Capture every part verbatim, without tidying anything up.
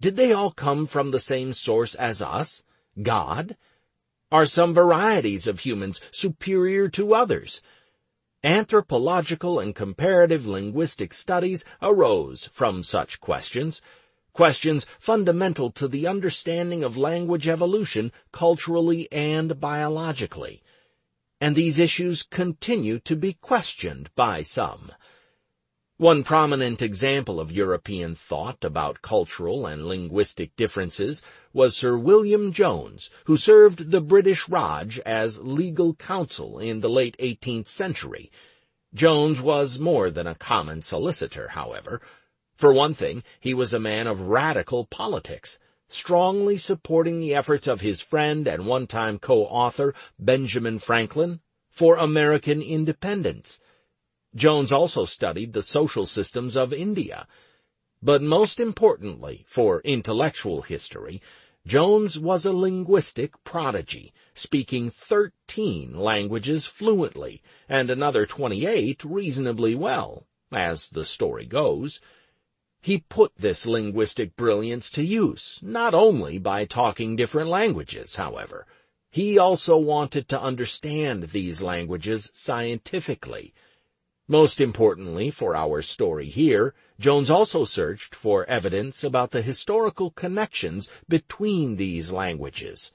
Did they all come from the same source as us, God? Are some varieties of humans superior to others? Anthropological and comparative linguistic studies arose from such questions, questions fundamental to the understanding of language evolution culturally and biologically. And these issues continue to be questioned by some. One prominent example of European thought about cultural and linguistic differences was Sir William Jones, who served the British Raj as legal counsel in the late eighteenth century. Jones was more than a common solicitor, however. For one thing, he was a man of radical politics, strongly supporting the efforts of his friend and one-time co-author Benjamin Franklin for American independence. Jones also studied the social systems of India. But most importantly, for intellectual history, Jones was a linguistic prodigy, speaking thirteen languages fluently, and another twenty-eight reasonably well, as the story goes. He put this linguistic brilliance to use, not only by talking different languages, however. He also wanted to understand these languages scientifically. Most importantly for our story here, Jones also searched for evidence about the historical connections between these languages.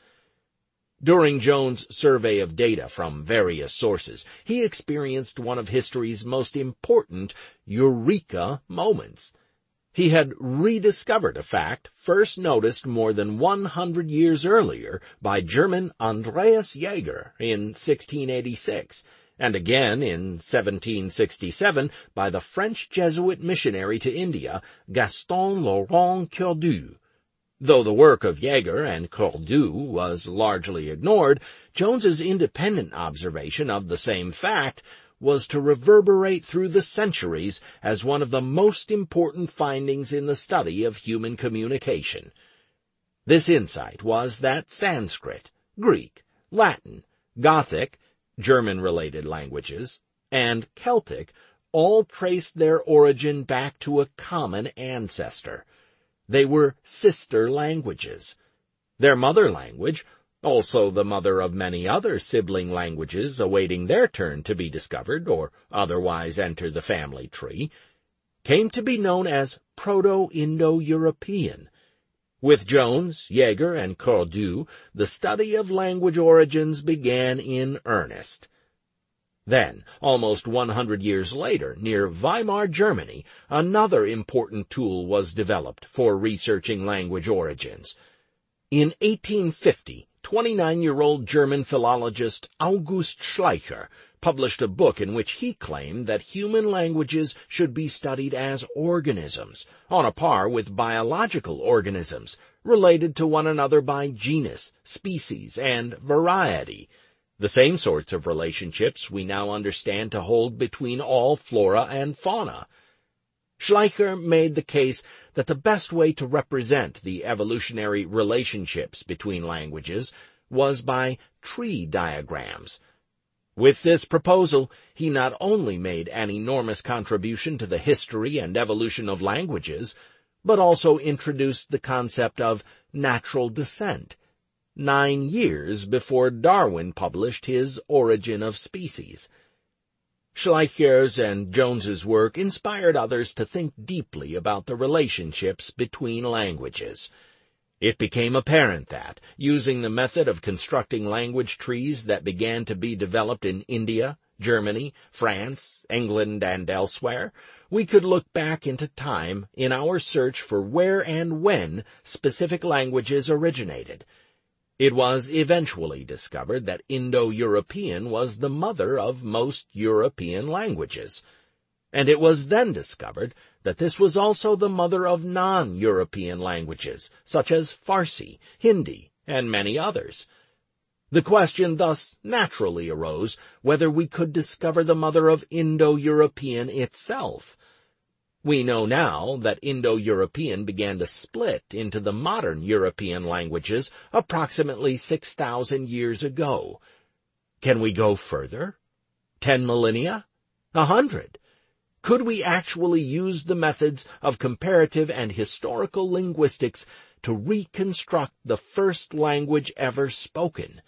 During Jones' survey of data from various sources, he experienced one of history's most important eureka moments. He had rediscovered a fact first noticed more than one hundred years earlier by German Andreas Jaeger in sixteen eighty-six, and again in seventeen sixty-seven by the French Jesuit missionary to India, Gaston Laurent Cordu. Though the work of Jaeger and Cordu was largely ignored, Jones's independent observation of the same fact was to reverberate through the centuries as one of the most important findings in the study of human communication. This insight was that Sanskrit, Greek, Latin, Gothic, German-related languages, and Celtic all traced their origin back to a common ancestor. They were sister languages. Their mother language, also the mother of many other sibling languages awaiting their turn to be discovered or otherwise enter the family tree, came to be known as Proto-Indo-European. With Jones, Jaeger, and Cordu, the study of language origins began in earnest. Then, almost one hundred years later, near Weimar, Germany, another important tool was developed for researching language origins. In eighteen fifty, twenty-nine-year-old German philologist August Schleicher published a book in which he claimed that human languages should be studied as organisms, on a par with biological organisms, related to one another by genus, species, and variety, the same sorts of relationships we now understand to hold between all flora and fauna. Schleicher made the case that the best way to represent the evolutionary relationships between languages was by tree diagrams. With this proposal, he not only made an enormous contribution to the history and evolution of languages, but also introduced the concept of natural descent, nine years before Darwin published his Origin of Species. Schleicher's and Jones's work inspired others to think deeply about the relationships between languages. It became apparent that, using the method of constructing language trees that began to be developed in India, Germany, France, England, and elsewhere, we could look back into time in our search for where and when specific languages originated. It was eventually discovered that Indo-European was the mother of most European languages, and it was then discovered that this was also the mother of non-European languages, such as Farsi, Hindi, and many others. The question thus naturally arose whether we could discover the mother of Indo-European itself. We know now that Indo-European began to split into the modern European languages approximately six thousand years ago. Can we go further? Ten millennia? A hundred? Could we actually use the methods of comparative and historical linguistics to reconstruct the first language ever spoken?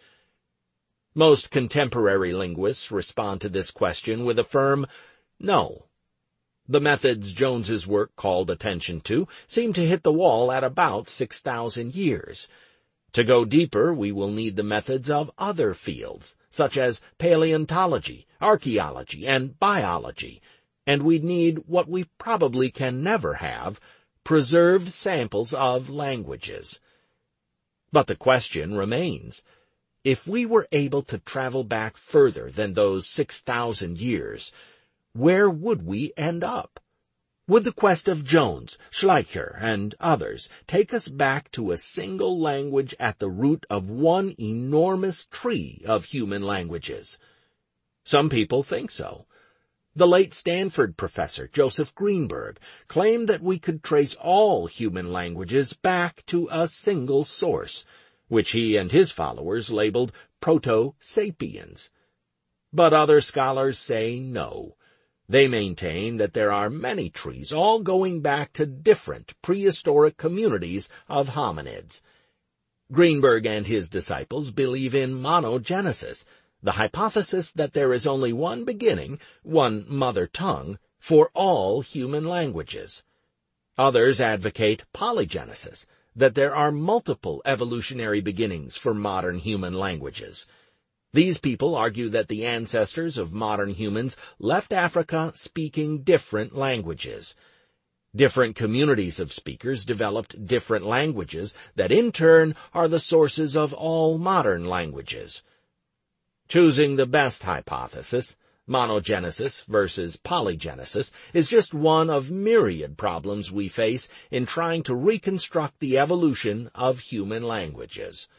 Most contemporary linguists respond to this question with a firm no. The methods Jones's work called attention to seem to hit the wall at about six thousand years. To go deeper, we will need the methods of other fields, such as paleontology, archaeology, and biology, and we'd need what we probably can never have, preserved samples of languages. But the question remains, if we were able to travel back further than those six thousand years, where would we end up? Would the quest of Jones, Schleicher, and others take us back to a single language at the root of one enormous tree of human languages? Some people think so. The late Stanford professor, Joseph Greenberg, claimed that we could trace all human languages back to a single source, which he and his followers labeled Proto-Sapiens. But other scholars say no. They maintain that there are many trees, all going back to different prehistoric communities of hominids. Greenberg and his disciples believe in monogenesis, the hypothesis that there is only one beginning, one mother tongue, for all human languages. Others advocate polygenesis, that there are multiple evolutionary beginnings for modern human languages. These people argue that the ancestors of modern humans left Africa speaking different languages. Different communities of speakers developed different languages that in turn are the sources of all modern languages. Choosing the best hypothesis, monogenesis versus polygenesis, is just one of myriad problems we face in trying to reconstruct the evolution of human languages.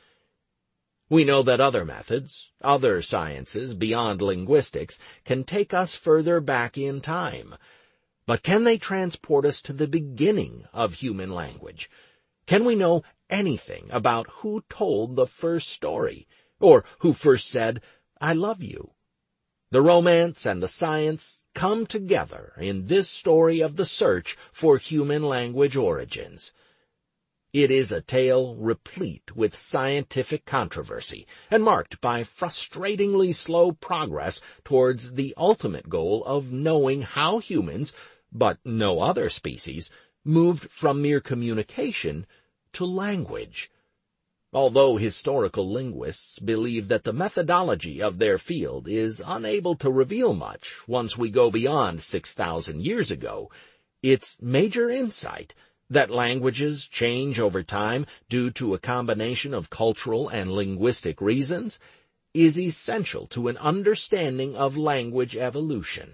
We know that other methods, other sciences beyond linguistics, can take us further back in time. But can they transport us to the beginning of human language? Can we know anything about who told the first story, or who first said, "I love you"? The romance and the science come together in this story of the search for human language origins. It is a tale replete with scientific controversy and marked by frustratingly slow progress towards the ultimate goal of knowing how humans, but no other species, moved from mere communication to language. Although historical linguists believe that the methodology of their field is unable to reveal much once we go beyond six thousand years ago, its major insight, that languages change over time due to a combination of cultural and linguistic reasons, is essential to an understanding of language evolution.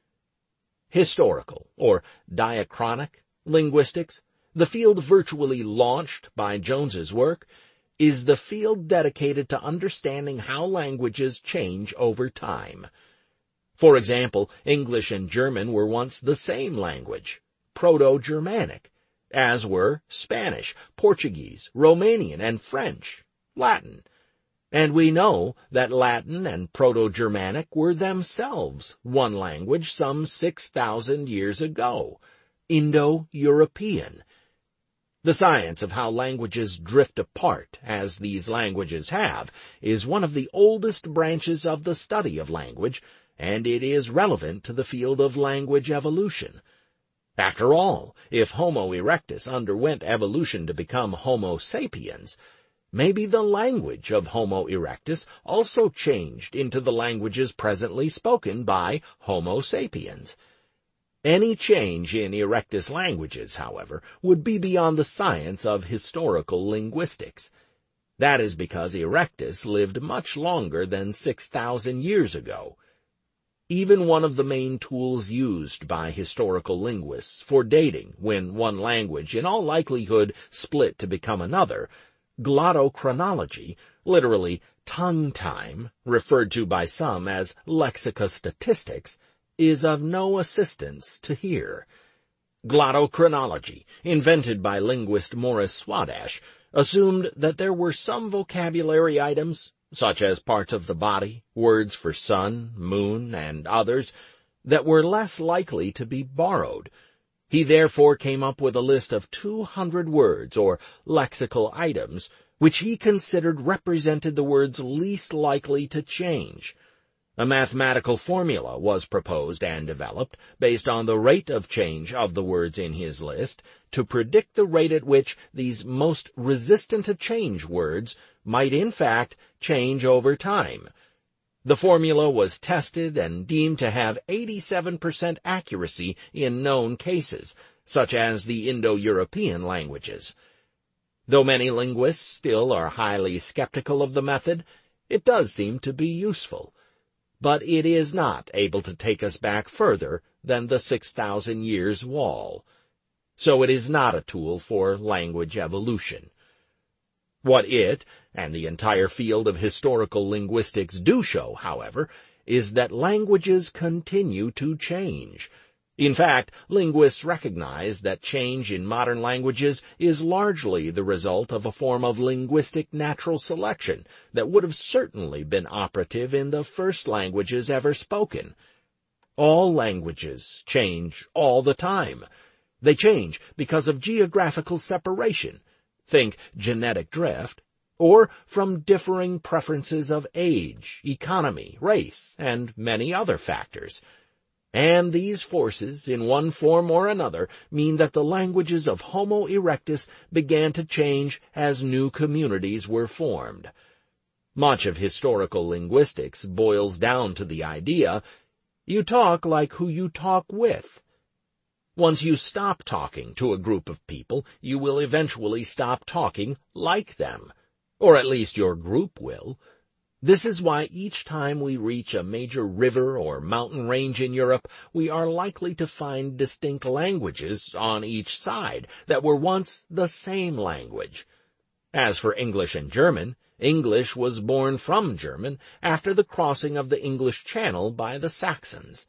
Historical, or diachronic, linguistics, the field virtually launched by Jones's work, is the field dedicated to understanding how languages change over time. For example, English and German were once the same language, Proto-Germanic, as were Spanish, Portuguese, Romanian, and French, Latin. And we know that Latin and Proto-Germanic were themselves one language some six thousand years ago, Indo-European. The science of how languages drift apart, as these languages have, is one of the oldest branches of the study of language, and it is relevant to the field of language evolution. After all, if Homo erectus underwent evolution to become Homo sapiens, maybe the language of Homo erectus also changed into the languages presently spoken by Homo sapiens. Any change in erectus languages, however, would be beyond the science of historical linguistics. That is because erectus lived much longer than six thousand years ago. Even one of the main tools used by historical linguists for dating when one language in all likelihood split to become another, glottochronology, literally tongue time, referred to by some as lexicostatistics, is of no assistance to here. Glottochronology, invented by linguist Morris Swadesh, assumed that there were some vocabulary items, such as parts of the body, words for sun, moon, and others, that were less likely to be borrowed. He therefore came up with a list of two hundred words, or lexical items, which he considered represented the words least likely to change. A mathematical formula was proposed and developed, based on the rate of change of the words in his list, to predict the rate at which these most resistant to change words might in fact change over time. The formula was tested and deemed to have eighty-seven percent accuracy in known cases, such as the Indo-European languages. Though many linguists still are highly skeptical of the method, it does seem to be useful. But it is not able to take us back further than the six thousand years wall. So it is not a tool for language evolution. What it, and the entire field of historical linguistics do show, however, is that languages continue to change. In fact, linguists recognize that change in modern languages is largely the result of a form of linguistic natural selection that would have certainly been operative in the first languages ever spoken. All languages change all the time. They change because of geographical separation. Think genetic drift, or from differing preferences of age, economy, race, and many other factors. And these forces, in one form or another, mean that the languages of Homo erectus began to change as new communities were formed. Much of historical linguistics boils down to the idea, you talk like who you talk with. Once you stop talking to a group of people, you will eventually stop talking like them. Or at least your group will. This is why each time we reach a major river or mountain range in Europe, we are likely to find distinct languages on each side that were once the same language. As for English and German, English was born from German after the crossing of the English Channel by the Saxons.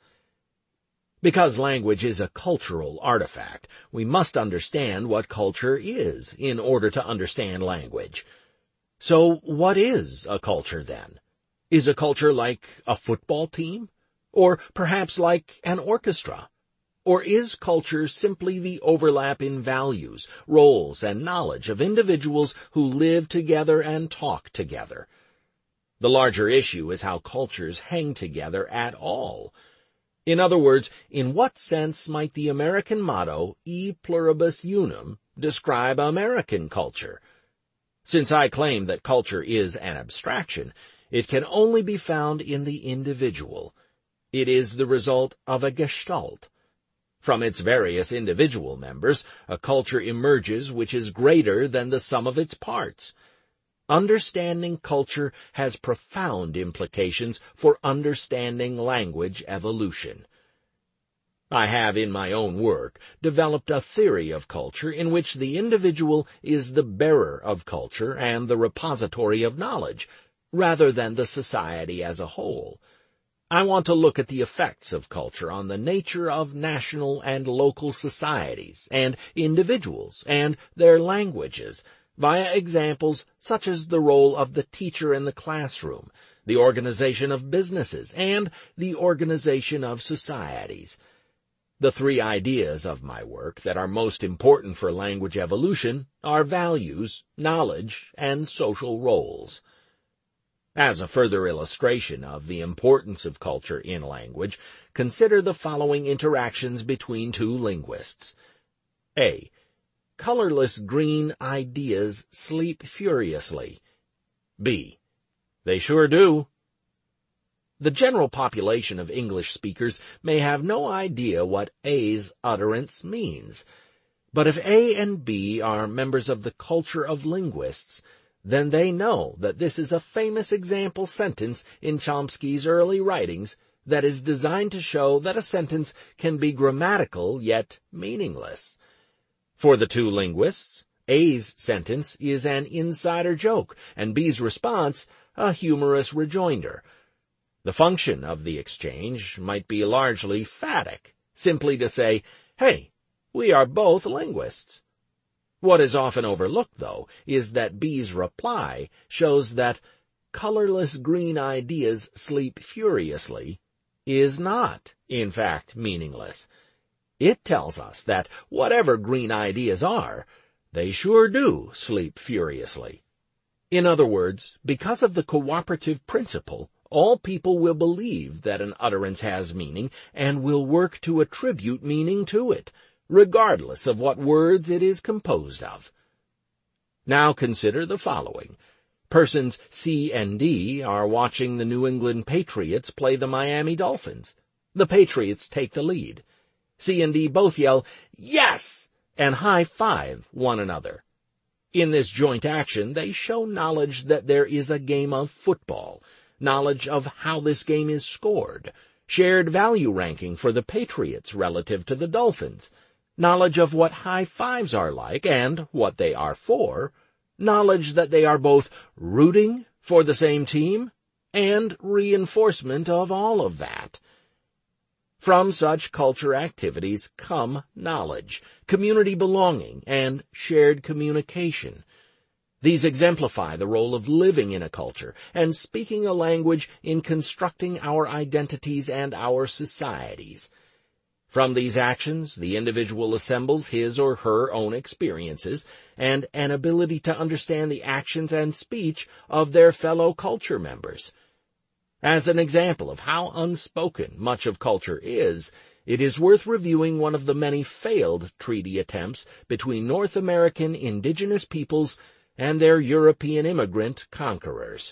Because language is a cultural artifact, we must understand what culture is in order to understand language. So what is a culture then? Is a culture like a football team? Or perhaps like an orchestra? Or is culture simply the overlap in values, roles, and knowledge of individuals who live together and talk together? The larger issue is how cultures hang together at all. In other words, in what sense might the American motto, E pluribus unum, describe American culture? Since I claim that culture is an abstraction, it can only be found in the individual. It is the result of a gestalt. From its various individual members, a culture emerges which is greater than the sum of its parts. Understanding culture has profound implications for understanding language evolution. I have, in my own work, developed a theory of culture in which the individual is the bearer of culture and the repository of knowledge, rather than the society as a whole. I want to look at the effects of culture on the nature of national and local societies and individuals and their languages, via examples such as the role of the teacher in the classroom, the organization of businesses, and the organization of societies. The three ideas of my work that are most important for language evolution are values, knowledge, and social roles. As a further illustration of the importance of culture in language, consider the following interactions between two linguists. A. Colorless green ideas sleep furiously. B. They sure do. The general population of English speakers may have no idea what A's utterance means. But if A and B are members of the culture of linguists, then they know that this is a famous example sentence in Chomsky's early writings that is designed to show that a sentence can be grammatical yet meaningless. For the two linguists, A's sentence is an insider joke, and B's response a humorous rejoinder. The function of the exchange might be largely phatic, simply to say, hey, we are both linguists. What is often overlooked, though, is that B's reply shows that colorless green ideas sleep furiously is not, in fact, meaningless. It tells us that whatever green ideas are, they sure do sleep furiously. In other words, because of the cooperative principle, all people will believe that an utterance has meaning and will work to attribute meaning to it, regardless of what words it is composed of. Now consider the following. Persons C and D are watching the New England Patriots play the Miami Dolphins. The Patriots take the lead. C and D both yell, "Yes!" and high-five one another. In this joint action, they show knowledge that there is a game of football, knowledge of how this game is scored, shared value ranking for the Patriots relative to the Dolphins, knowledge of what high-fives are like and what they are for, knowledge that they are both rooting for the same team, and reinforcement of all of that. From such culture activities come knowledge, community belonging, and shared communication. These exemplify the role of living in a culture and speaking a language in constructing our identities and our societies. From these actions, the individual assembles his or her own experiences and an ability to understand the actions and speech of their fellow culture members. As an example of how unspoken much of culture is, it is worth reviewing one of the many failed treaty attempts between North American indigenous peoples and their European immigrant conquerors.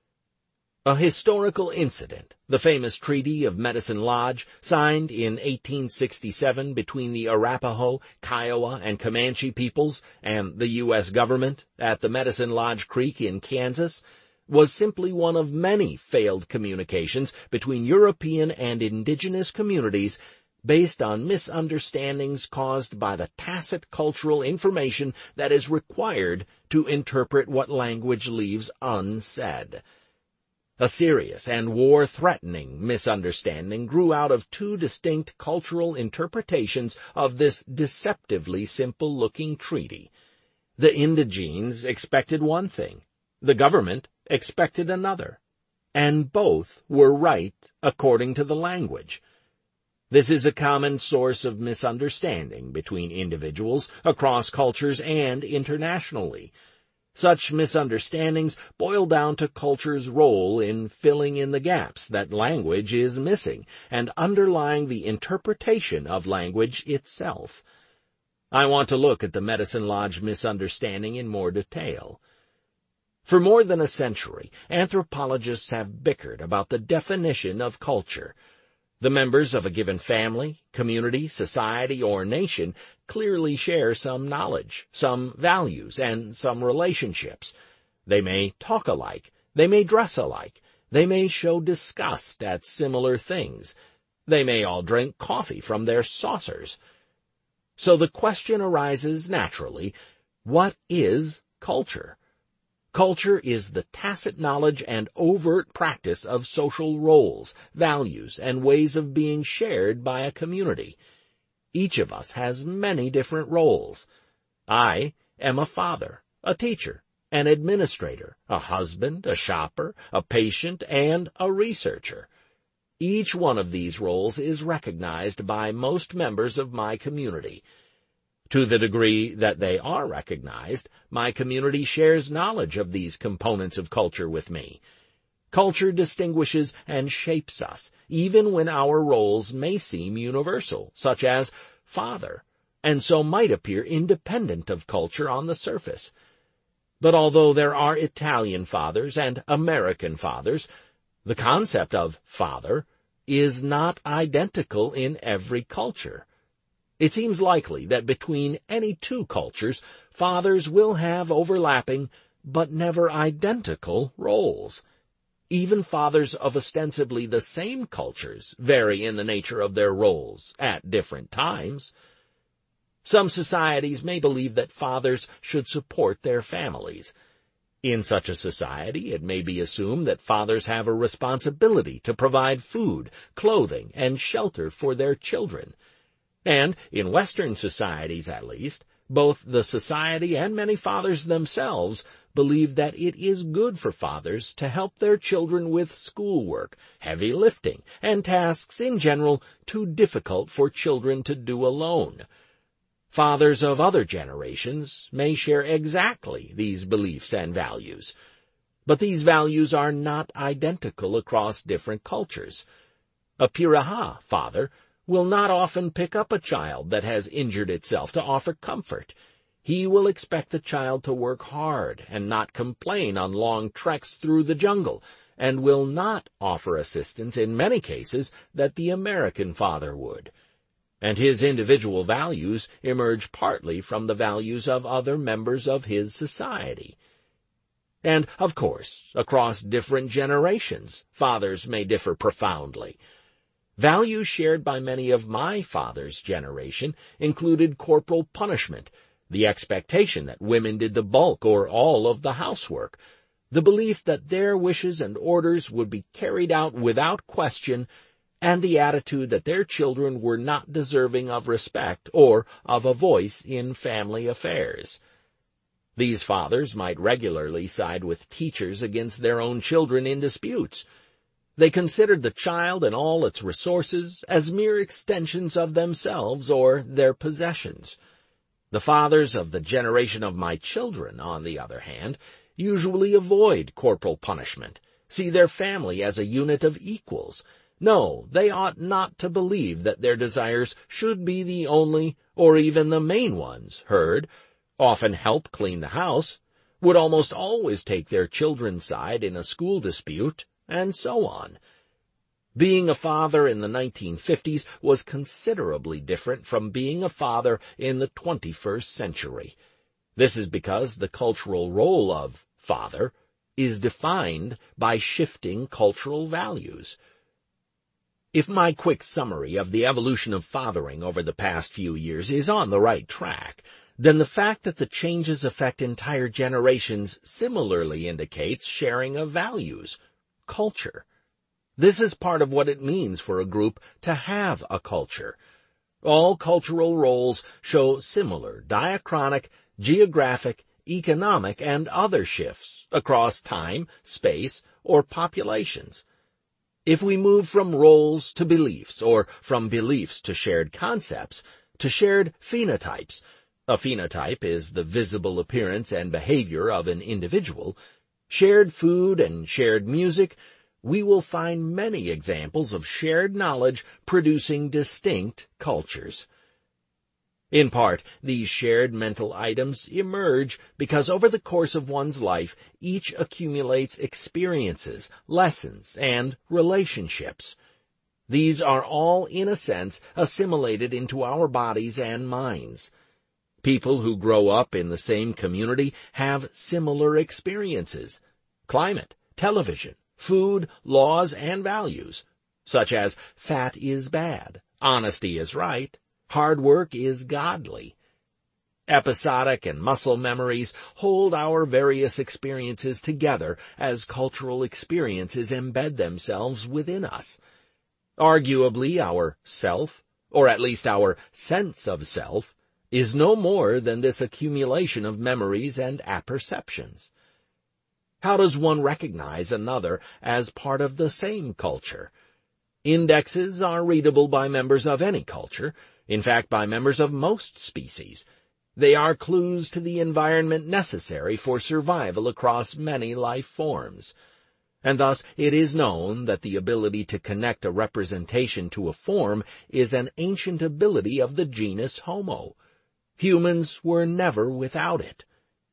A historical incident, the famous Treaty of Medicine Lodge, signed in eighteen sixty-seven between the Arapaho, Kiowa, and Comanche peoples and the U S government at the Medicine Lodge Creek in Kansas, was simply one of many failed communications between European and indigenous communities based on misunderstandings caused by the tacit cultural information that is required to interpret what language leaves unsaid. A serious and war-threatening misunderstanding grew out of two distinct cultural interpretations of this deceptively simple-looking treaty. The indigenes expected one thing, the government expected another, and both were right according to the language. This is a common source of misunderstanding between individuals, across cultures, and internationally. Such misunderstandings boil down to culture's role in filling in the gaps that language is missing and underlying the interpretation of language itself. I want to look at the Medicine Lodge misunderstanding in more detail. For more than a century, anthropologists have bickered about the definition of culture. The members of a given family, community, society, or nation clearly share some knowledge, some values, and some relationships. They may talk alike, they may dress alike, they may show disgust at similar things, they may all drink coffee from their saucers. So the question arises naturally, what is culture? Culture is the tacit knowledge and overt practice of social roles, values, and ways of being shared by a community. Each of us has many different roles. I am a father, a teacher, an administrator, a husband, a shopper, a patient, and a researcher. Each one of these roles is recognized by most members of my community. To the degree that they are recognized, my community shares knowledge of these components of culture with me. Culture distinguishes and shapes us, even when our roles may seem universal, such as father, and so might appear independent of culture on the surface. But although there are Italian fathers and American fathers, the concept of father is not identical in every culture. It seems likely that between any two cultures, fathers will have overlapping, but never identical, roles. Even fathers of ostensibly the same cultures vary in the nature of their roles at different times. Some societies may believe that fathers should support their families. In such a society, it may be assumed that fathers have a responsibility to provide food, clothing, and shelter for their children. And, in Western societies at least, Both the society and many fathers themselves believe that it is good for fathers to help their children with schoolwork, heavy lifting, and tasks in general too difficult for children to do alone. Fathers of other generations may share exactly these beliefs and values, but these values are not identical across different cultures. A Piraha father will not often pick up a child that has injured itself to offer comfort. He will expect the child to work hard and not complain on long treks through the jungle, and will not offer assistance in many cases that the American father would. And his individual values emerge partly from the values of other members of his society. And, of course, across different generations, fathers may differ profoundly. Values shared by many of my father's generation included corporal punishment, the expectation that women did the bulk or all of the housework, the belief that their wishes and orders would be carried out without question, and the attitude that their children were not deserving of respect or of a voice in family affairs. These fathers might regularly side with teachers against their own children in disputes. They considered the child and all its resources as mere extensions of themselves or their possessions. The fathers of the generation of my children, on the other hand, usually avoid corporal punishment, see their family as a unit of equals. No, they ought not to believe that their desires should be the only or even the main ones heard, often help clean the house, would almost always take their children's side in a school dispute, and so on. Being a father in the nineteen fifties was considerably different from being a father in the twenty-first century. This is because the cultural role of father is defined by shifting cultural values. If my quick summary of the evolution of fathering over the past few years is on the right track, then the fact that the changes affect entire generations similarly indicates sharing of values, culture. This is part of what it means for a group to have a culture. All cultural roles show similar diachronic, geographic, economic, and other shifts across time, space, or populations. If we move from roles to beliefs, or from beliefs to shared concepts, to shared phenotypes — a phenotype is the visible appearance and behavior of an individual — shared food and shared music, we will find many examples of shared knowledge producing distinct cultures. In part, these shared mental items emerge because over the course of one's life, each accumulates experiences, lessons, and relationships. These are all, in a sense, assimilated into our bodies and minds. People who grow up in the same community have similar experiences: climate, television, food, laws, and values, such as fat is bad, honesty is right, hard work is godly. Episodic and muscle memories hold our various experiences together as cultural experiences embed themselves within us. Arguably, our self, or at least our sense of self, is no more than this accumulation of memories and apperceptions. How does one recognize another as part of the same culture? Indexes are readable by members of any culture, in fact by members of most species. They are clues to the environment necessary for survival across many life forms. And thus it is known that the ability to connect a representation to a form is an ancient ability of the genus Homo. Humans were never without it.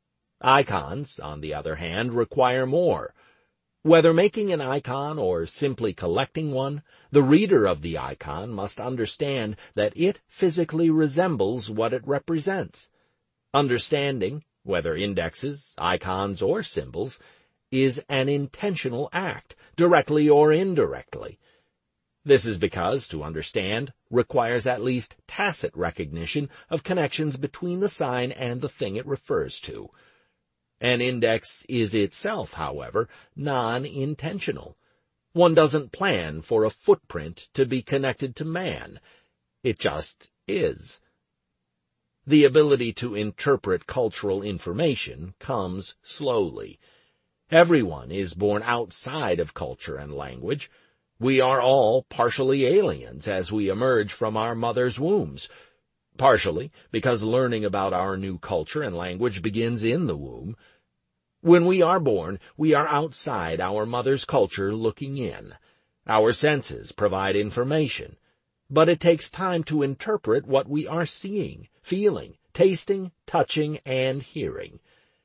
Icons, on the other hand, require more. Whether making an icon or simply collecting one, the reader of the icon must understand that it physically resembles what it represents. Understanding, whether indexes, icons, or symbols, is an intentional act, directly or indirectly. This is because to understand requires at least tacit recognition of connections between the sign and the thing it refers to. An index is itself, however, non-intentional. One doesn't plan for a footprint to be connected to man. It just is. The ability to interpret cultural information comes slowly. Everyone is born outside of culture and language. We are all partially aliens as we emerge from our mother's wombs, partially because learning about our new culture and language begins in the womb. When we are born, we are outside our mother's culture looking in. Our senses provide information, but it takes time to interpret what we are seeing, feeling, tasting, touching, and hearing.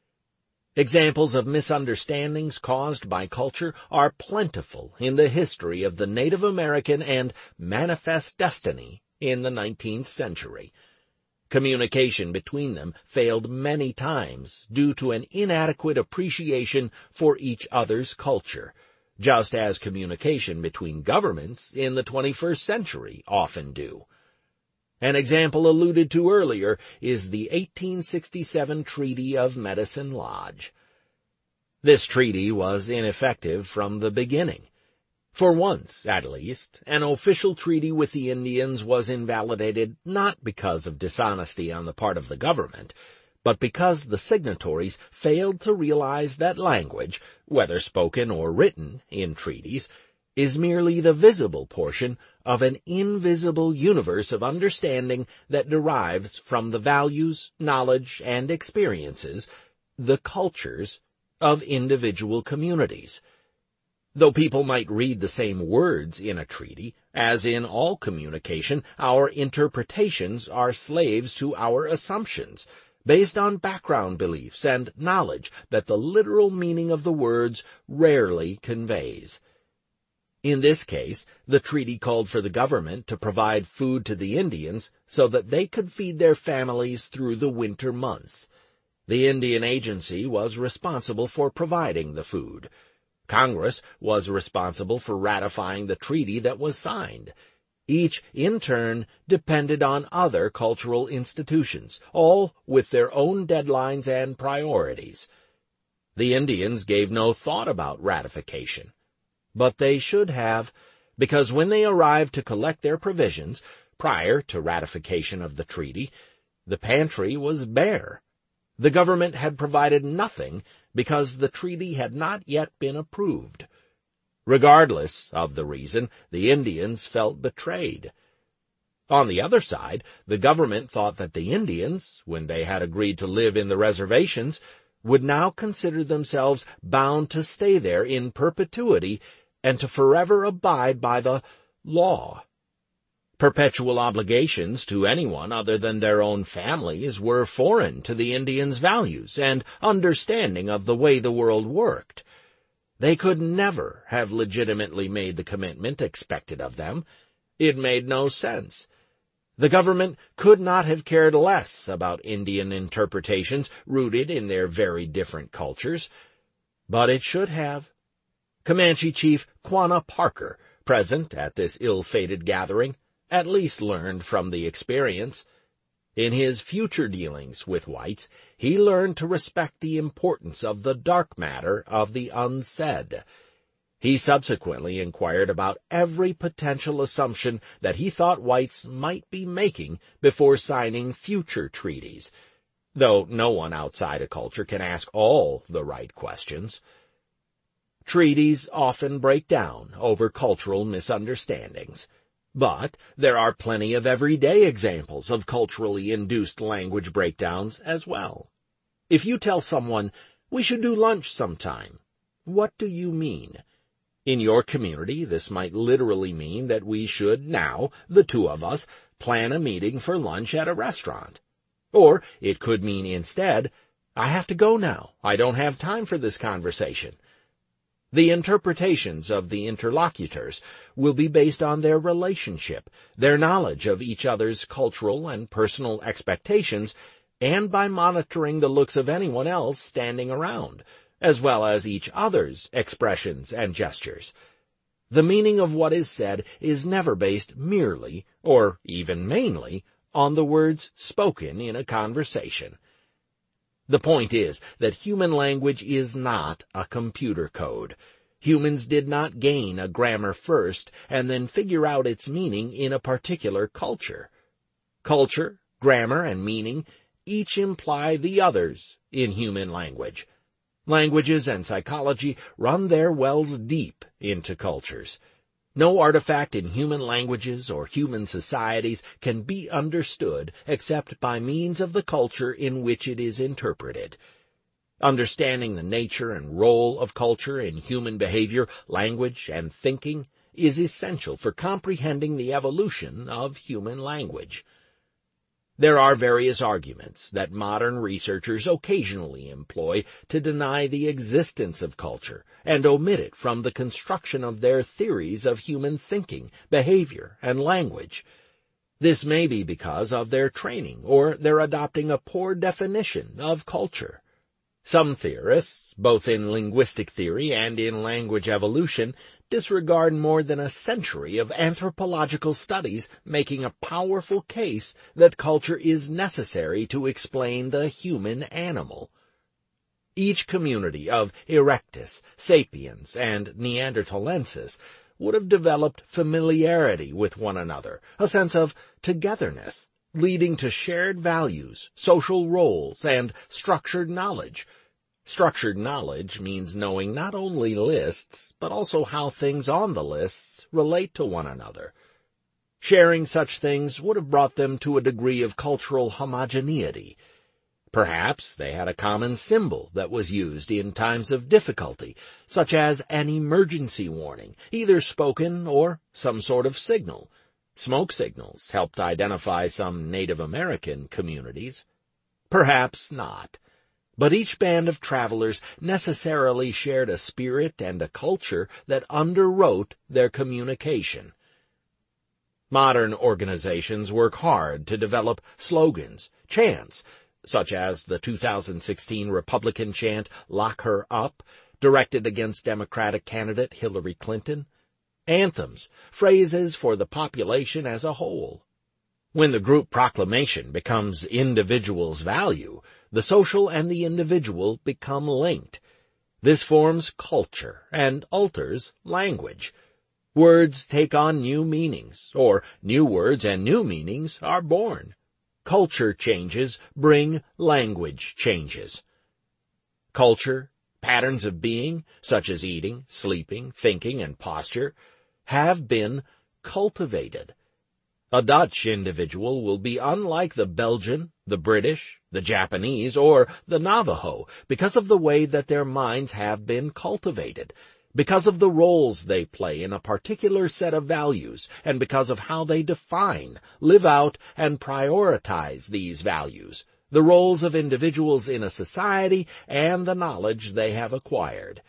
Examples of misunderstandings caused by culture are plentiful in the history of the Native American and Manifest Destiny in the nineteenth century. Communication between them failed many times due to an inadequate appreciation for each other's culture, just as communication between governments in the twenty-first century often do. An example alluded to earlier is the eighteen sixty-seven Treaty of Medicine Lodge. This treaty was ineffective from the beginning. For once, at least, an official treaty with the Indians was invalidated not because of dishonesty on the part of the government, but because the signatories failed to realize that language, whether spoken or written in treaties, is merely the visible portion of an invisible universe of understanding that derives from the values, knowledge, and experiences, the cultures, of individual communities. Though people might read the same words in a treaty, as in all communication, our interpretations are slaves to our assumptions, based on background beliefs and knowledge that the literal meaning of the words rarely conveys. In this case, the treaty called for the government to provide food to the Indians so that they could feed their families through the winter months. The Indian Agency was responsible for providing the food. Congress was responsible for ratifying the treaty that was signed. Each, in turn, depended on other cultural institutions, all with their own deadlines and priorities. The Indians gave no thought about ratification. But they should have, because when they arrived to collect their provisions, prior to ratification of the treaty, the pantry was bare. The government had provided nothing because the treaty had not yet been approved. Regardless of the reason, the Indians felt betrayed. On the other side, the government thought that the Indians, when they had agreed to live in the reservations, would now consider themselves bound to stay there in perpetuity and to forever abide by the law. Perpetual obligations to anyone other than their own families were foreign to the Indians' values and understanding of the way the world worked. They could never have legitimately made the commitment expected of them. It made no sense. The government could not have cared less about Indian interpretations rooted in their very different cultures, but it should have. Comanche Chief Quanah Parker, present at this ill-fated gathering, at least learned from the experience. In his future dealings with whites, he learned to respect the importance of the dark matter of the unsaid. He subsequently inquired about every potential assumption that he thought whites might be making before signing future treaties, though no one outside a culture can ask all the right questions. Treaties often break down over cultural misunderstandings, but there are plenty of everyday examples of culturally induced language breakdowns as well. If you tell someone, "We should do lunch sometime," what do you mean? In your community, this might literally mean that we should now, the two of us, plan a meeting for lunch at a restaurant. Or it could mean instead, "I have to go now. I don't have time for this conversation." The interpretations of the interlocutors will be based on their relationship, their knowledge of each other's cultural and personal expectations, and by monitoring the looks of anyone else standing around, as well as each other's expressions and gestures. The meaning of what is said is never based merely, or even mainly, on the words spoken in a conversation. The point is that human language is not a computer code. Humans did not gain a grammar first and then figure out its meaning in a particular culture. Culture, grammar, and meaning each imply the others in human language. Languages and psychology run their wells deep into cultures. No artifact in human languages or human societies can be understood except by means of the culture in which it is interpreted. Understanding the nature and role of culture in human behavior, language, and thinking is essential for comprehending the evolution of human language. There are various arguments that modern researchers occasionally employ to deny the existence of culture and omit it from the construction of their theories of human thinking, behavior, and language. This may be because of their training or their adopting a poor definition of culture. Some theorists, both in linguistic theory and in language evolution, disregard more than a century of anthropological studies, making a powerful case that culture is necessary to explain the human animal. Each community of Erectus, Sapiens, and Neanderthalensis would have developed familiarity with one another, a sense of togetherness, leading to shared values, social roles, and structured knowledge. Structured knowledge means knowing not only lists, but also how things on the lists relate to one another. Sharing such things would have brought them to a degree of cultural homogeneity. Perhaps they had a common symbol that was used in times of difficulty, such as an emergency warning, either spoken or some sort of signal. Smoke signals helped identify some Native American communities. Perhaps not. But each band of travelers necessarily shared a spirit and a culture that underwrote their communication. Modern organizations work hard to develop slogans, chants, such as the two thousand sixteen Republican chant, "Lock Her Up," directed against Democratic candidate Hillary Clinton. Anthems, phrases for the population as a whole. When the group proclamation becomes individual's value, the social and the individual become linked. This forms culture and alters language. Words take on new meanings, or new words and new meanings are born. Culture changes bring language changes. Culture, patterns of being, such as eating, sleeping, thinking, and posture, have been cultivated. A Dutch individual will be unlike the Belgian, the British, the Japanese, or the Navajo because of the way that their minds have been cultivated, because of the roles they play in a particular set of values, and because of how they define, live out, and prioritize these values, the roles of individuals in a society, and the knowledge they have acquired.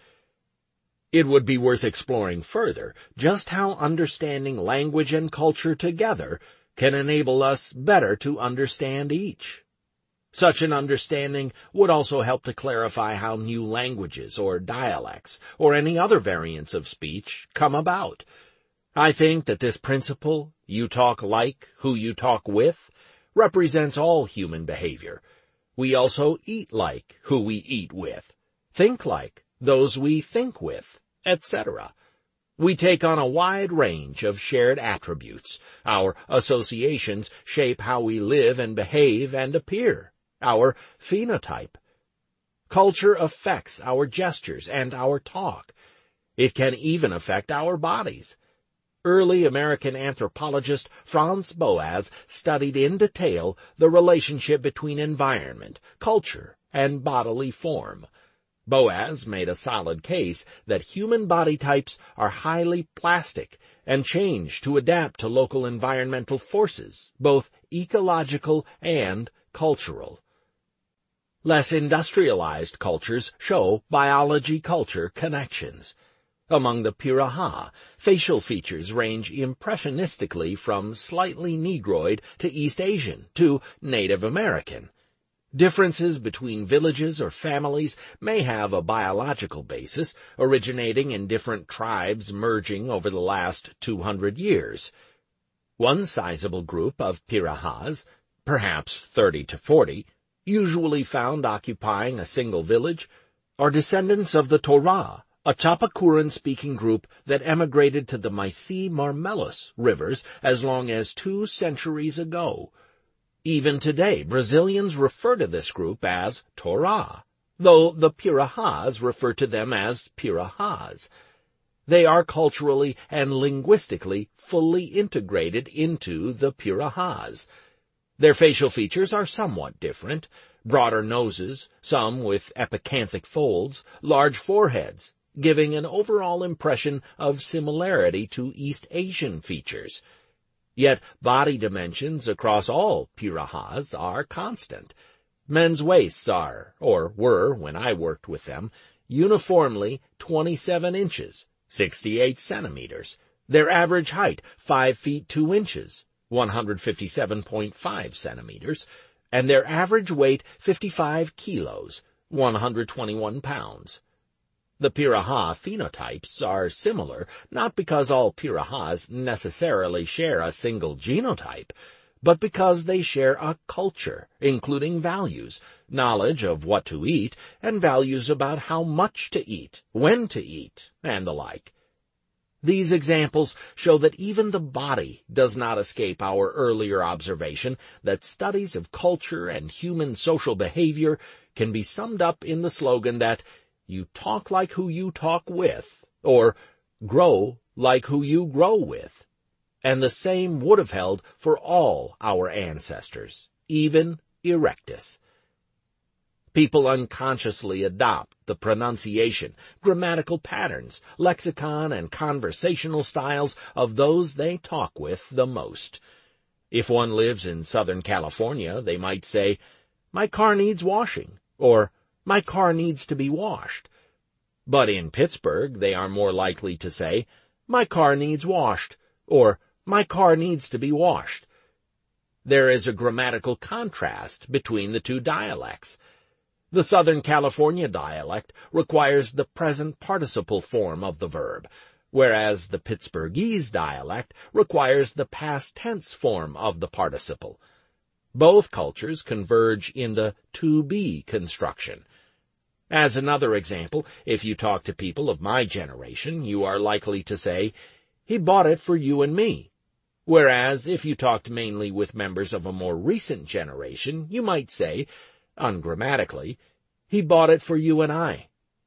It would be worth exploring further just how understanding language and culture together can enable us better to understand each. Such an understanding would also help to clarify how new languages or dialects or any other variants of speech come about. I think that this principle, you talk like who you talk with, represents all human behavior. We also eat like who we eat with, think like those we think with, et cetera. We take on a wide range of shared attributes. Our associations shape how we live and behave and appear, our phenotype. Culture affects our gestures and our talk. It can even affect our bodies. Early American anthropologist Franz Boas studied in detail the relationship between environment, culture, and bodily form. Boas made a solid case that human body types are highly plastic and change to adapt to local environmental forces, both ecological and cultural. Less industrialized cultures show biology-culture connections. Among the Piraha, facial features range impressionistically from slightly Negroid to East Asian to Native American. Differences between villages or families may have a biological basis, originating in different tribes merging over the last two hundred years. One sizable group of Pirahas, perhaps thirty to forty, usually found occupying a single village, are descendants of the Torah, a Chapacuran-speaking group that emigrated to the Maisi Marmelos rivers as long as two centuries ago. Even today, Brazilians refer to this group as Torá, though the Pirahãs refer to them as Pirahãs. They are culturally and linguistically fully integrated into the Pirahãs. Their facial features are somewhat different: broader noses, some with epicanthic folds, large foreheads, giving an overall impression of similarity to East Asian features. Yet body dimensions across all Pirahãs are constant. Men's waists are, or were when I worked with them, uniformly twenty-seven inches, sixty-eight centimeters. Their average height, five feet two inches, one hundred fifty-seven point five centimeters, and their average weight, fifty-five kilos, one hundred twenty-one pounds. The Pirahã phenotypes are similar, not because all Pirahãs necessarily share a single genotype, but because they share a culture, including values, knowledge of what to eat, and values about how much to eat, when to eat, and the like. These examples show that even the body does not escape our earlier observation that studies of culture and human social behavior can be summed up in the slogan that you talk like who you talk with, or grow like who you grow with. And the same would have held for all our ancestors, even Erectus. People unconsciously adopt the pronunciation, grammatical patterns, lexicon, and conversational styles of those they talk with the most. If one lives in Southern California, they might say, "My car needs washing," or "My car needs to be washed." But in Pittsburgh, they are more likely to say, "My car needs washed," or "My car needs to be washed." There is a grammatical contrast between the two dialects. The Southern California dialect requires the present participle form of the verb, whereas the Pittsburghese dialect requires the past tense form of the participle. Both cultures converge in the to be construction. As another example, if you talk to people of my generation, you are likely to say, "He bought it for you and me." Whereas if you talked mainly with members of a more recent generation, you might say, ungrammatically, "He bought it for you and I."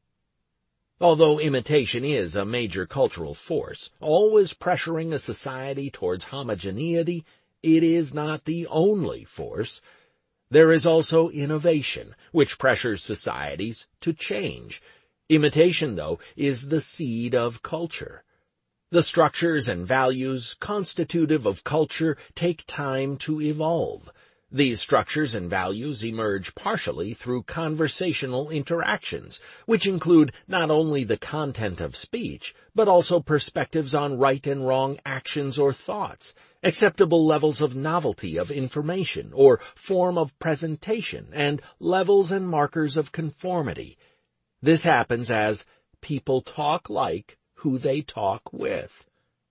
Although imitation is a major cultural force, always pressuring a society towards homogeneity, it is not the only force. There is also innovation, which pressures societies to change. Imitation, though, is the seed of culture. The structures and values constitutive of culture take time to evolve. These structures and values emerge partially through conversational interactions, which include not only the content of speech, but also perspectives on right and wrong actions or thoughts, acceptable levels of novelty of information or form of presentation, and levels and markers of conformity. This happens as people talk like who they talk with.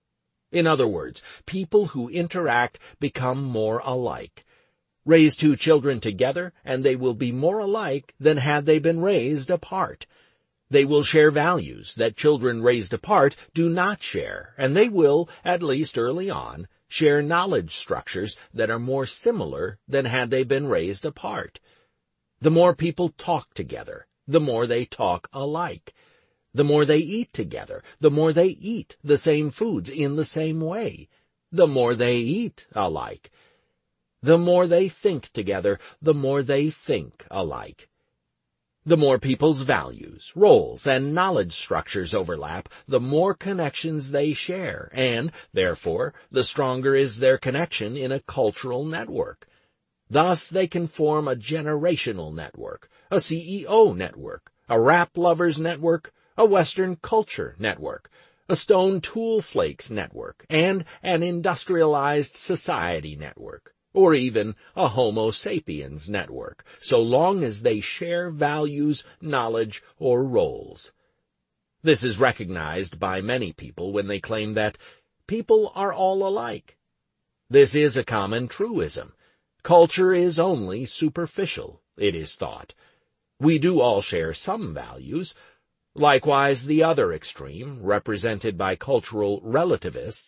In other words, people who interact become more alike. Raise two children together, and they will be more alike than had they been raised apart. They will share values that children raised apart do not share, and they will, at least early on, share knowledge structures that are more similar than had they been raised apart. The more people talk together, the more they talk alike. The more they eat together, the more they eat the same foods in the same way. The more they eat alike. The more they think together, the more they think alike. The more people's values, roles, and knowledge structures overlap, the more connections they share, and, therefore, the stronger is their connection in a cultural network. Thus they can form a generational network, a C E O network, a rap lovers network, a Western culture network, a stone tool flakes network, and an industrialized society network, or even a Homo sapiens network, so long as they share values, knowledge, or roles. This is recognized by many people when they claim that people are all alike. This is a common truism. Culture is only superficial, it is thought. We do all share some values. Likewise, the other extreme, represented by cultural relativists,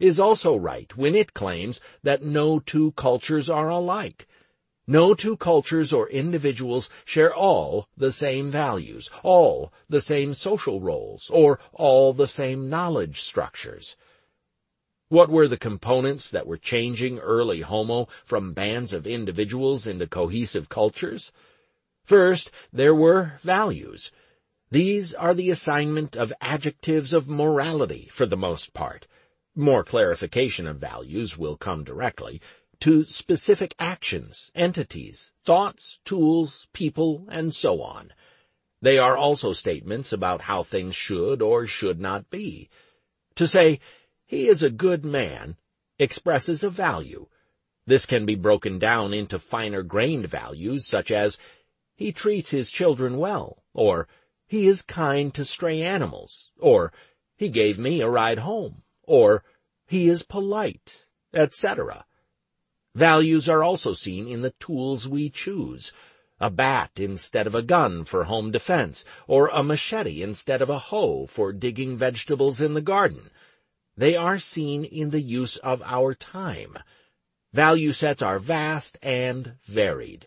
is also right when it claims that no two cultures are alike. No two cultures or individuals share all the same values, all the same social roles, or all the same knowledge structures. What were the components that were changing early Homo from bands of individuals into cohesive cultures? First, there were values. These are the assignment of adjectives of morality for the most part. More clarification of values will come directly to specific actions, entities, thoughts, tools, people, and so on. They are also statements about how things should or should not be. To say, "He is a good man," expresses a value. This can be broken down into finer-grained values such as, "He treats his children well," or "He is kind to stray animals," or "He gave me a ride home," or "He is polite," et cetera. Values are also seen in the tools we choose. A bat instead of a gun for home defense, or a machete instead of a hoe for digging vegetables in the garden. They are seen in the use of our time. Value sets are vast and varied.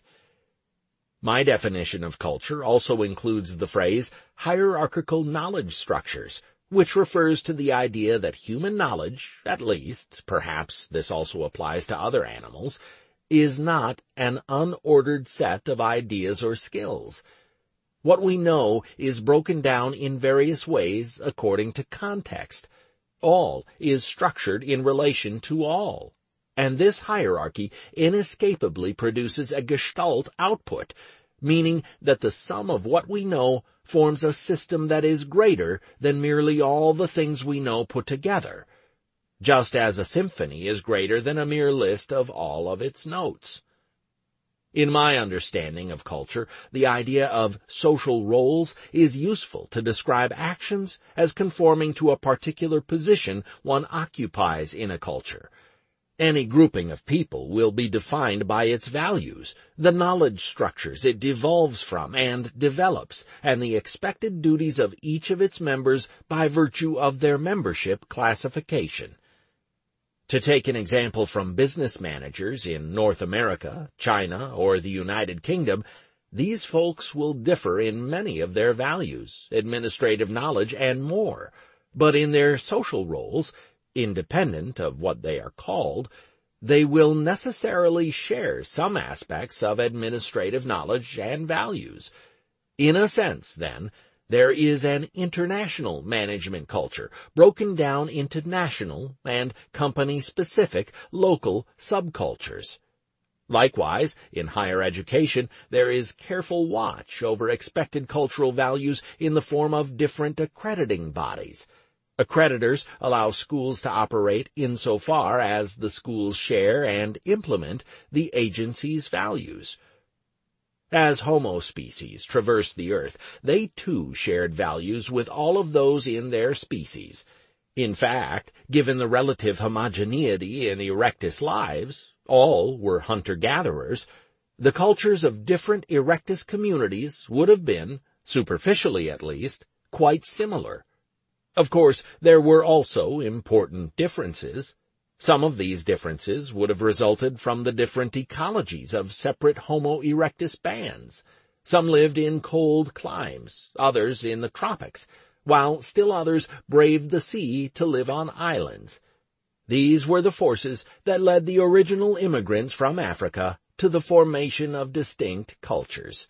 My definition of culture also includes the phrase hierarchical knowledge structures, which refers to the idea that human knowledge, at least, perhaps this also applies to other animals, is not an unordered set of ideas or skills. What we know is broken down in various ways according to context. All is structured in relation to all, and this hierarchy inescapably produces a gestalt output, meaning that the sum of what we know forms a system that is greater than merely all the things we know put together, just as a symphony is greater than a mere list of all of its notes. In my understanding of culture, the idea of social roles is useful to describe actions as conforming to a particular position one occupies in a culture. Any grouping of people will be defined by its values, the knowledge structures it devolves from and develops, and the expected duties of each of its members by virtue of their membership classification. To take an example from business managers in North America, China, or the United Kingdom, these folks will differ in many of their values, administrative knowledge, and more, but in their social roles, independent of what they are called, they will necessarily share some aspects of administrative knowledge and values. In a sense, then, there is an international management culture, broken down into national and company-specific local subcultures. Likewise, in higher education, there is careful watch over expected cultural values in the form of different accrediting bodies. Accreditors allow schools to operate insofar as the schools share and implement the agency's values. As Homo species traversed the earth, they too shared values with all of those in their species. In fact, given the relative homogeneity in erectus lives, all were hunter-gatherers, the cultures of different erectus communities would have been, superficially at least, quite similar. Of course, there were also important differences. Some of these differences would have resulted from the different ecologies of separate Homo erectus bands. Some lived in cold climes, others in the tropics, while still others braved the sea to live on islands. These were the forces that led the original immigrants from Africa to the formation of distinct cultures.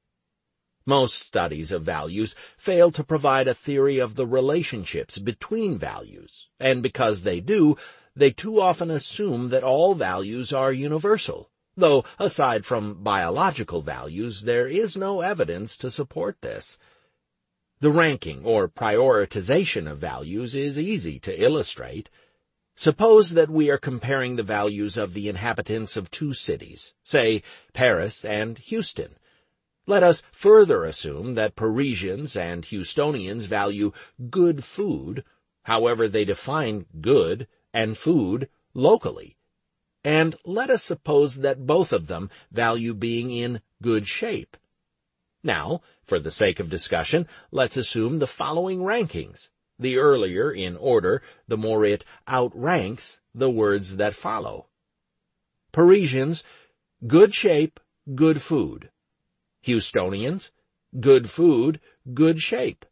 Most studies of values fail to provide a theory of the relationships between values, and because they do, they too often assume that all values are universal, though aside from biological values there is no evidence to support this. The ranking or prioritization of values is easy to illustrate. Suppose that we are comparing the values of the inhabitants of two cities, say Paris and Houston. Let us further assume that Parisians and Houstonians value good food, however they define good and food locally. And let us suppose that both of them value being in good shape. Now, for the sake of discussion, let's assume the following rankings. The earlier in order, the more it outranks the words that follow. Parisians, good shape, good food. Houstonians, good food, good shape.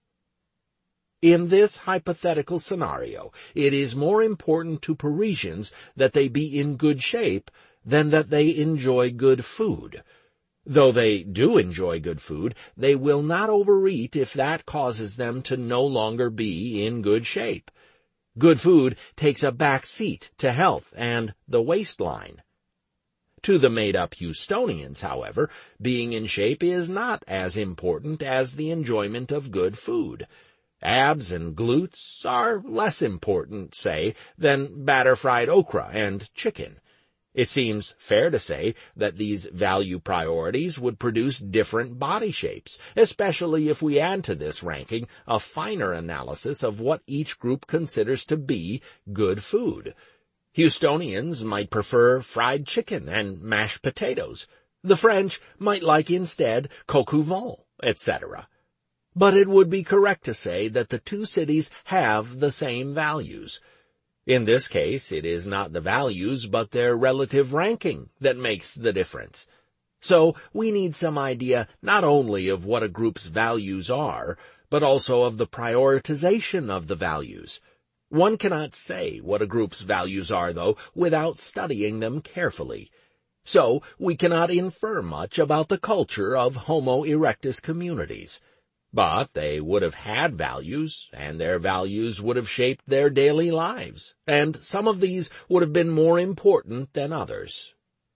In this hypothetical scenario, it is more important to Parisians that they be in good shape than that they enjoy good food. Though they do enjoy good food, they will not overeat if that causes them to no longer be in good shape. Good food takes a back seat to health and the waistline. To the made-up Houstonians, however, being in shape is not as important as the enjoyment of good food. Abs and glutes are less important, say, than batter-fried okra and chicken. It seems fair to say that these value priorities would produce different body shapes, especially if we add to this ranking a finer analysis of what each group considers to be good food. Houstonians might prefer fried chicken and mashed potatoes. The French might like instead coq au vin, et cetera. But it would be correct to say that the two cities have the same values. In this case, it is not the values but their relative ranking that makes the difference. So we need some idea not only of what a group's values are, but also of the prioritization of the values. One cannot say what a group's values are, though, without studying them carefully. So we cannot infer much about the culture of Homo erectus communities. But they would have had values, and their values would have shaped their daily lives, and some of these would have been more important than others.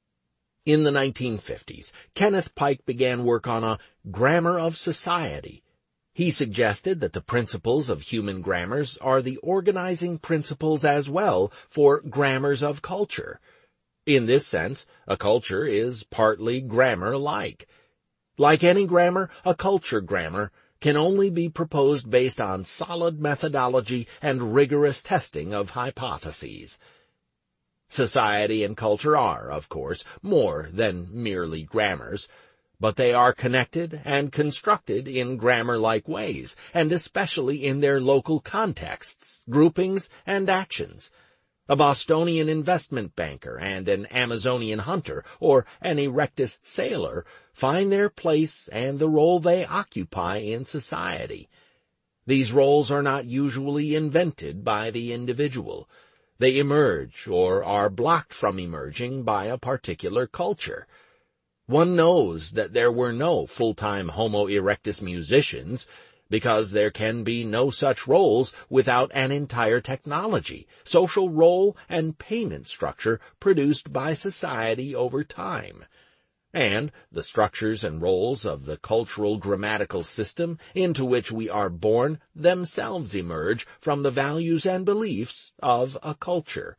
In the nineteen fifties, Kenneth Pike began work on a grammar of society. He suggested that the principles of human grammars are the organizing principles as well for grammars of culture. In this sense, a culture is partly grammar-like. Like any grammar, a culture grammar can only be proposed based on solid methodology and rigorous testing of hypotheses. Society and culture are, of course, more than merely grammars, but they are connected and constructed in grammar-like ways, and especially in their local contexts, groupings, and actions. A Bostonian investment banker and an Amazonian hunter, or an erectus sailor, find their place and the role they occupy in society. These roles are not usually invented by the individual. They emerge or are blocked from emerging by a particular culture. One knows that there were no full-time Homo erectus musicians, because there can be no such roles without an entire technology, social role, and payment structure produced by society over time. And the structures and roles of the cultural grammatical system into which we are born themselves emerge from the values and beliefs of a culture.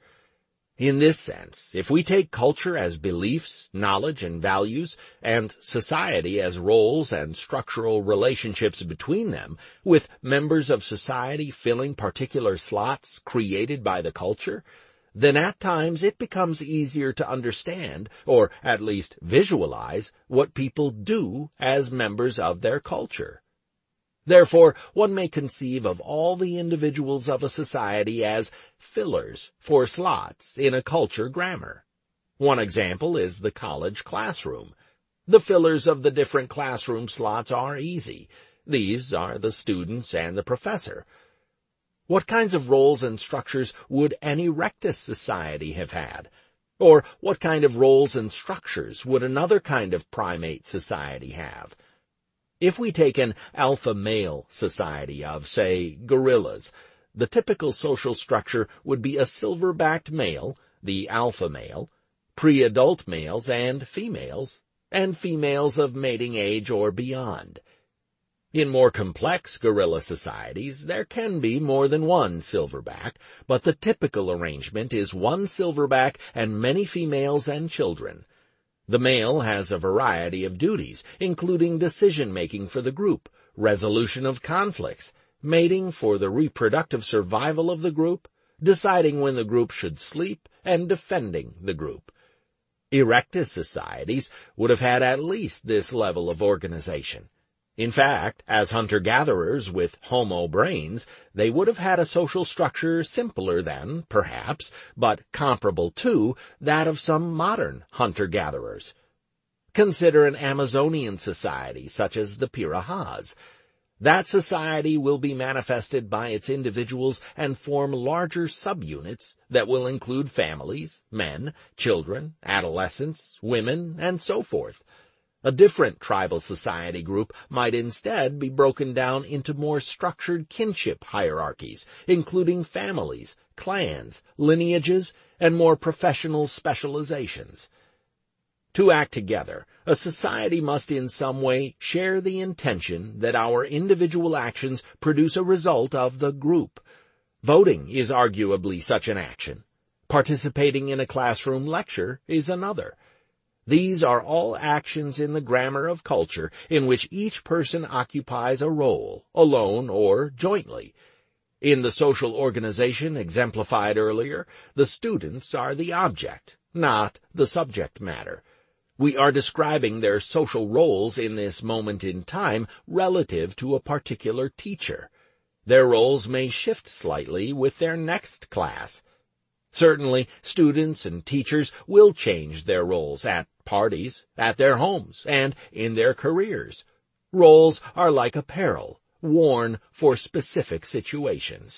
In this sense, if we take culture as beliefs, knowledge, and values, and society as roles and structural relationships between them, with members of society filling particular slots created by the culture, then at times it becomes easier to understand, or at least visualize, what people do as members of their culture. Therefore, one may conceive of all the individuals of a society as fillers for slots in a culture grammar. One example is the college classroom. The fillers of the different classroom slots are easy. These are the students and the professor. What kinds of roles and structures would an erectus society have had? Or what kind of roles and structures would another kind of primate society have? If we take an alpha male society of, say, gorillas, the typical social structure would be a silver-backed male, the alpha male, pre-adult males and females, and females of mating age or beyond. In more complex gorilla societies, there can be more than one silverback, but the typical arrangement is one silverback and many females and children. The male has a variety of duties, including decision-making for the group, resolution of conflicts, mating for the reproductive survival of the group, deciding when the group should sleep, and defending the group. Erectus societies would have had at least this level of organization. In fact, as hunter-gatherers with Homo brains, they would have had a social structure simpler than, perhaps, but comparable to, that of some modern hunter-gatherers. Consider an Amazonian society such as the Pirahãs. That society will be manifested by its individuals and form larger subunits that will include families, men, children, adolescents, women, and so forth. A different tribal society group might instead be broken down into more structured kinship hierarchies, including families, clans, lineages, and more professional specializations. To act together, a society must in some way share the intention that our individual actions produce a result of the group. Voting is arguably such an action. Participating in a classroom lecture is another. These are all actions in the grammar of culture in which each person occupies a role, alone or jointly. In the social organization exemplified earlier, the students are the object, not the subject matter. We are describing their social roles in this moment in time relative to a particular teacher. Their roles may shift slightly with their next class. Certainly, students and teachers will change their roles at parties, at their homes, and in their careers. Roles are like apparel, worn for specific situations.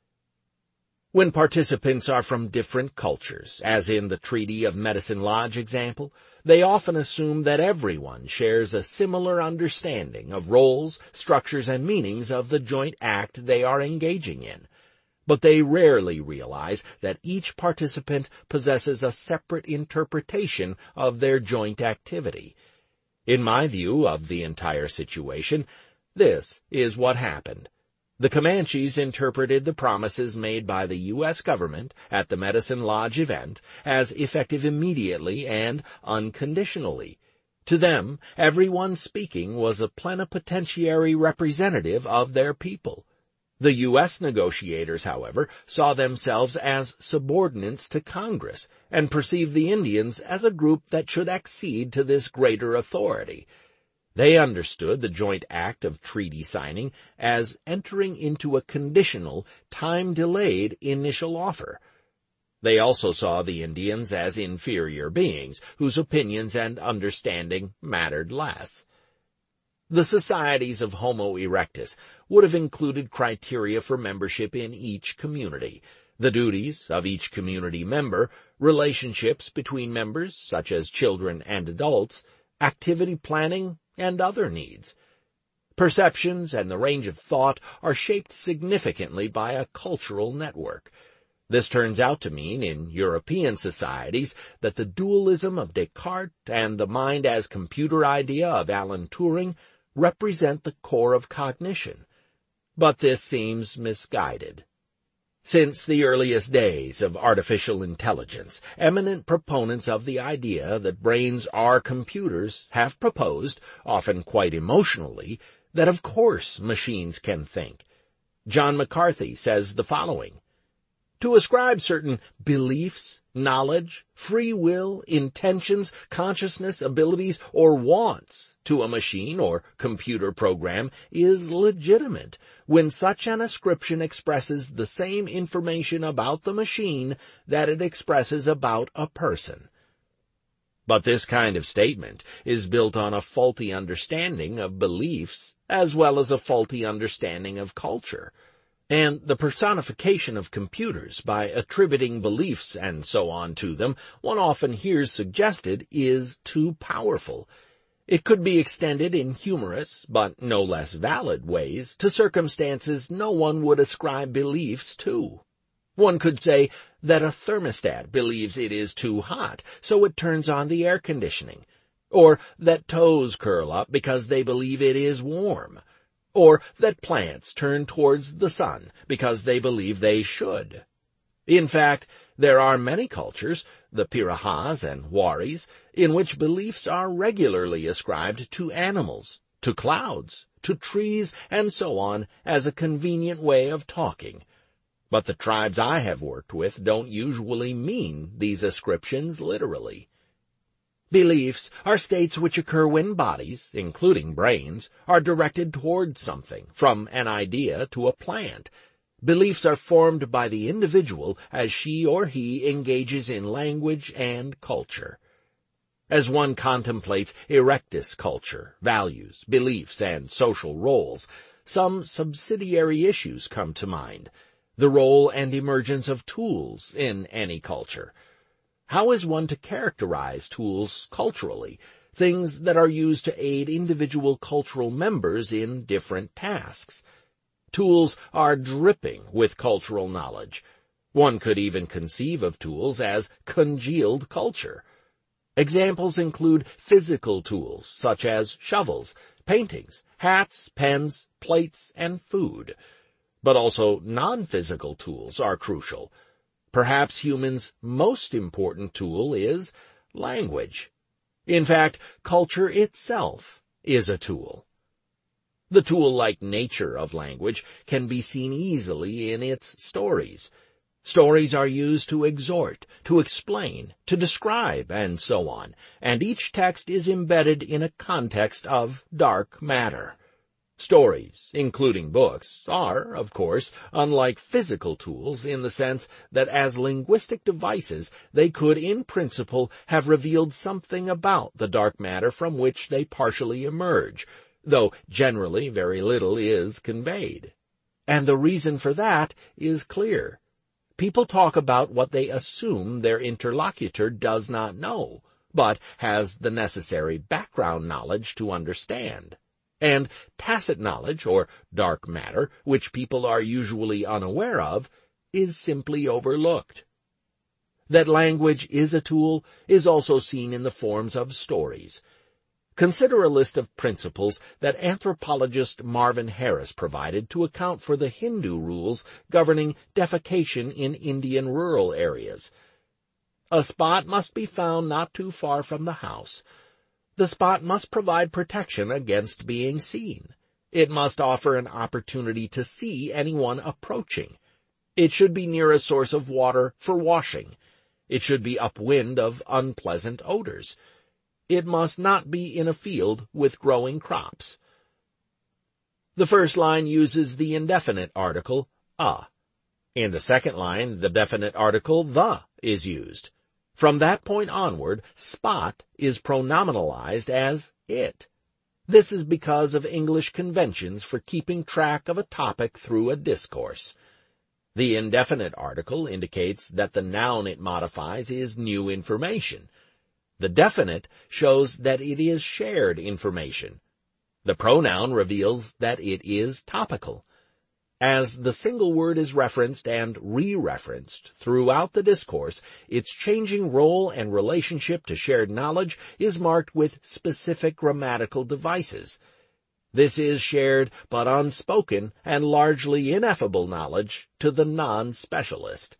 When participants are from different cultures, as in the Treaty of Medicine Lodge example, they often assume that everyone shares a similar understanding of roles, structures, and meanings of the joint act they are engaging in. But they rarely realize that each participant possesses a separate interpretation of their joint activity. In my view of the entire situation, this is what happened. The Comanches interpreted the promises made by the U S government at the Medicine Lodge event as effective immediately and unconditionally. To them, everyone speaking was a plenipotentiary representative of their people. The U S negotiators, however, saw themselves as subordinates to Congress and perceived the Indians as a group that should accede to this greater authority. They understood the joint act of treaty signing as entering into a conditional, time-delayed initial offer. They also saw the Indians as inferior beings whose opinions and understanding mattered less. The societies of Homo erectus would have included criteria for membership in each community, the duties of each community member, relationships between members, such as children and adults, activity planning, and other needs. Perceptions and the range of thought are shaped significantly by a cultural network. This turns out to mean, in European societies, that the dualism of Descartes and the mind as computer idea of Alan Turing represent the core of cognition. But this seems misguided. Since the earliest days of artificial intelligence, eminent proponents of the idea that brains are computers have proposed, often quite emotionally, that of course machines can think. John McCarthy says the following: to ascribe certain beliefs, knowledge, free will, intentions, consciousness, abilities, or wants to a machine or computer program is legitimate when such an ascription expresses the same information about the machine that it expresses about a person. But this kind of statement is built on a faulty understanding of beliefs as well as a faulty understanding of culture. And the personification of computers by attributing beliefs and so on to them, one often hears suggested, is too powerful. It could be extended in humorous, but no less valid ways, to circumstances no one would ascribe beliefs to. One could say that a thermostat believes it is too hot, so it turns on the air conditioning, or that toes curl up because they believe it is warm, or that plants turn towards the sun because they believe they should. In fact, there are many cultures, the Pirahãs and Waris, in which beliefs are regularly ascribed to animals, to clouds, to trees, and so on as a convenient way of talking. But the tribes I have worked with don't usually mean these ascriptions literally. Beliefs are states which occur when bodies, including brains, are directed toward something, from an idea to a plant. Beliefs are formed by the individual as she or he engages in language and culture. As one contemplates erectus culture, values, beliefs, and social roles, some subsidiary issues come to mind. The role and emergence of tools in any culture. How is one to characterize tools culturally, things that are used to aid individual cultural members in different tasks? Tools are dripping with cultural knowledge. One could even conceive of tools as congealed culture. Examples include physical tools such as shovels, paintings, hats, pens, plates, and food. But also non-physical tools are crucial. Perhaps humans' most important tool is language. In fact, culture itself is a tool. The tool-like nature of language can be seen easily in its stories. Stories are used to exhort, to explain, to describe, and so on, and each text is embedded in a context of dark matter. Stories, including books, are, of course, unlike physical tools in the sense that as linguistic devices they could, in principle, have revealed something about the dark matter from which they partially emerge, though generally very little is conveyed. And the reason for that is clear. People talk about what they assume their interlocutor does not know, but has the necessary background knowledge to understand. And tacit knowledge, or dark matter, which people are usually unaware of, is simply overlooked. That language is a tool is also seen in the forms of stories. Consider a list of principles that anthropologist Marvin Harris provided to account for the Hindu rules governing defecation in Indian rural areas. A spot must be found not too far from the house. The spot must provide protection against being seen. It must offer an opportunity to see anyone approaching. It should be near a source of water for washing. It should be upwind of unpleasant odors. It must not be in a field with growing crops. The first line uses the indefinite article, a. In the second line, the definite article, the, is used. From that point onward, spot is pronominalized as it. This is because of English conventions for keeping track of a topic through a discourse. The indefinite article indicates that the noun it modifies is new information. The definite shows that it is shared information. The pronoun reveals that it is topical. As the single word is referenced and re-referenced throughout the discourse, its changing role and relationship to shared knowledge is marked with specific grammatical devices. This is shared but unspoken and largely ineffable knowledge to the non-specialist.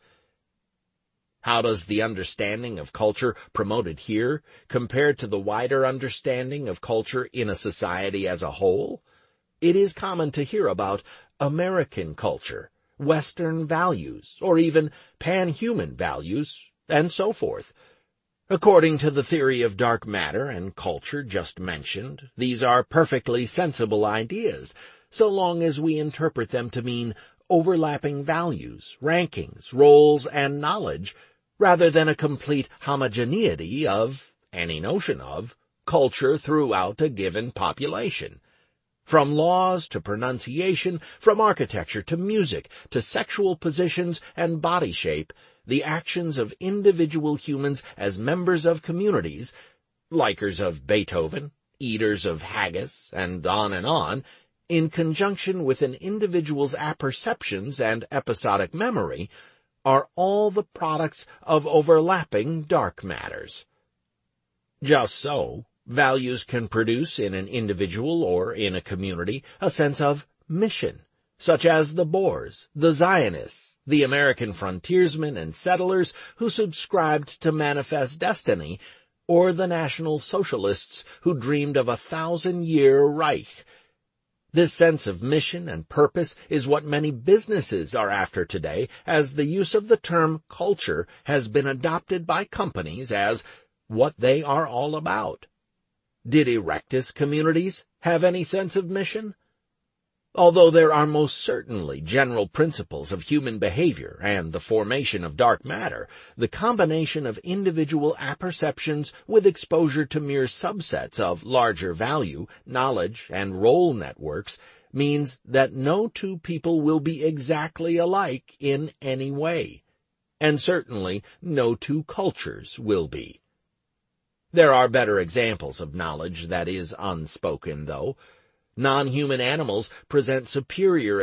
How does the understanding of culture promoted here compare to the wider understanding of culture in a society as a whole? It is common to hear about American culture, Western values, or even pan-human values, and so forth. According to the theory of dark matter and culture just mentioned, these are perfectly sensible ideas, so long as we interpret them to mean overlapping values, rankings, roles, and knowledge, rather than a complete homogeneity of, any notion of, culture throughout a given population. From laws to pronunciation, from architecture to music, to sexual positions and body shape, the actions of individual humans as members of communities, likers of Beethoven, eaters of haggis, and on and on, in conjunction with an individual's apperceptions and episodic memory, are all the products of overlapping dark matters. Just so, values can produce in an individual or in a community a sense of mission, such as the Boers, the Zionists, the American frontiersmen and settlers who subscribed to manifest destiny, or the National Socialists who dreamed of a thousand-year Reich. This sense of mission and purpose is what many businesses are after today, as the use of the term culture has been adopted by companies as what they are all about. Did Erectus communities have any sense of mission? Although there are most certainly general principles of human behavior and the formation of dark matter, the combination of individual apperceptions with exposure to mere subsets of larger value, knowledge, and role networks means that no two people will be exactly alike in any way, and certainly no two cultures will be. There are better examples of knowledge that is unspoken, though. Non-human animals present superior